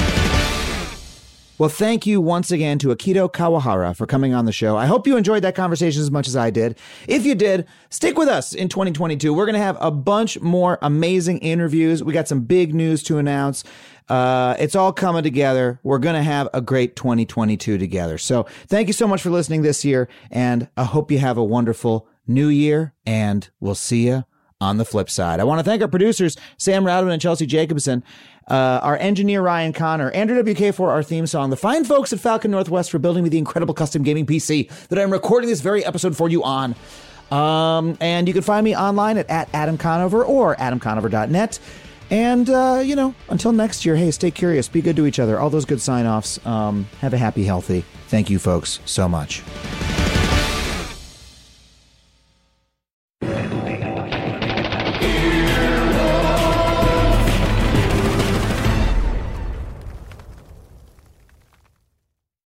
Well, thank you once again to Akito Kawahara for coming on the show. I hope you enjoyed that conversation as much as I did. If you did, stick with us in twenty twenty-two. We're going to have a bunch more amazing interviews. We got some big news to announce. Uh, it's all coming together. We're going to have a great twenty twenty-two together. So thank you so much for listening this year, and I hope you have a wonderful new year, and we'll see you on the flip side. I want to thank our producers, Sam Rowden and Chelsea Jacobson, uh, our engineer, Ryan Connor, Andrew W K for our theme song, the fine folks at Falcon Northwest for building me the incredible custom gaming P C that I'm recording this very episode for you on. Um, and you can find me online at, at Adam Conover or adam conover dot net. And, uh, you know, until next year, hey, stay curious, be good to each other, all those good sign-offs. Um, have a happy, healthy. Thank you, folks, so much.